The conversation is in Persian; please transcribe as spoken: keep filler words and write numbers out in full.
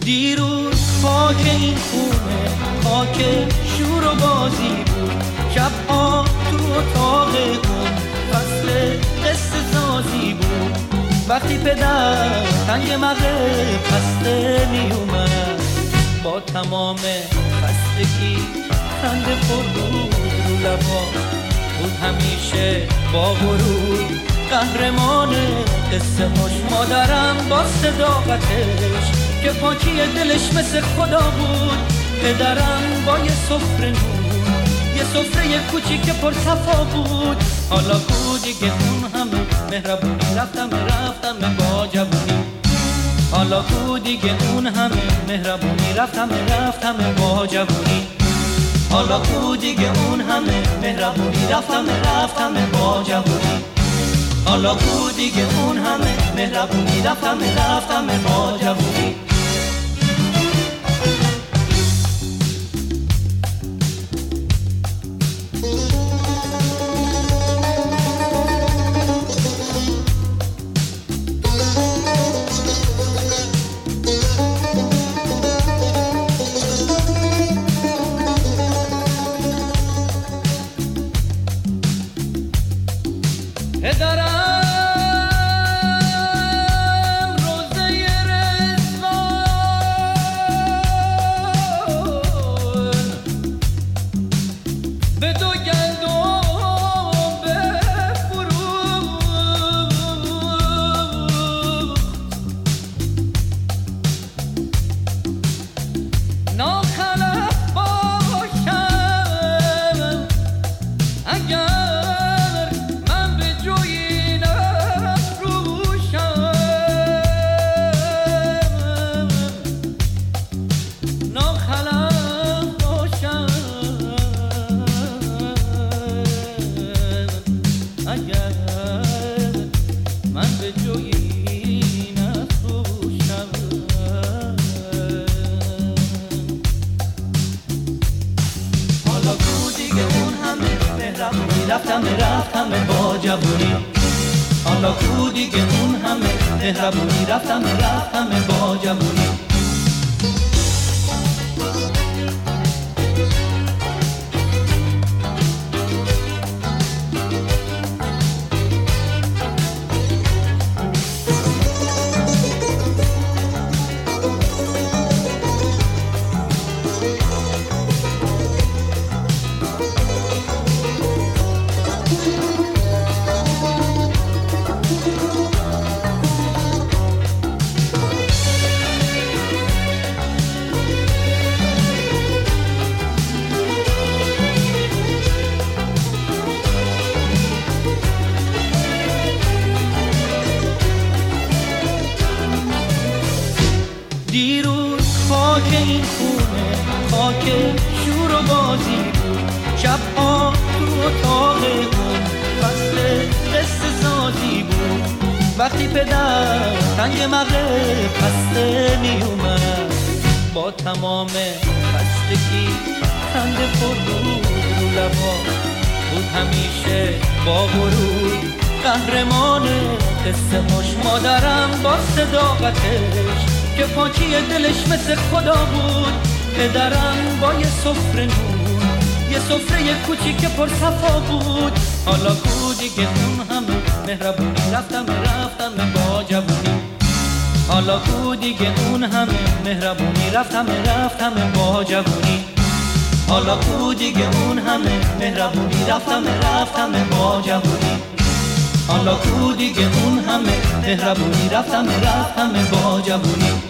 دیروز خاک این خونه خاک شور و بازی بود، شبها تو اتاق اون فصل قصه سازی بود. وقتی پدر تنگ مغرب خسته می اومد، با تمام خستگی خنده پر بود رو لبا بود، همیشه با غرور قهرمان قصه هاش. مادرم با صداقتش که پاکی دلش مثل خدا بود، پدرم با یه سفره نون، یه سفره کوچیک پر صفا بود. حالا بود دیگه اون همه مهربونی، رفتم رفتم با جوونی. حالا بود دیگه اون همه مهربونی، رفتم رفتم با جوونی. حالا بود دیگه اون همه مهربونی، رفتم رفتم با جوونی. حالا بود دیگه اون همه مهربونی، رفتم رفتم با جوونی. پدرم روزه رضوان به دو گندم بفروخت، ناخلف باشم اگر رفتم رفتم با جوونی. حالا کو دیگه اون همه مهربونی، رفتم رفتم با جوونی. دیروز خاک این خونه خاک شور و بازی بود، شبها تو اتاق اون فصل قصه سازی بود. وقتی پدر تنگ مغرب خسته می اومد، با تمام خستگی خنده پر بود رو لبا بود، همیشه با غرور قهرمان قصه هاش. مادرم با صداقتش که پاکی دلش مثل خدا بود، پدرم با یه سفره نون، یه سفره کوچیک پر صفا بود. حالا کو دیگه اون همه مهربونی، رفتم رفتم با جوونی. حالا کو دیگه اون همه مهربونی، رفتم رفتم با جوونی. حالا کو دیگه اون همه مهربونی، رفتم رفتم با جوونی. حالا کو دیگه اون همه مهربونی، رفتم رفتم با جوونی.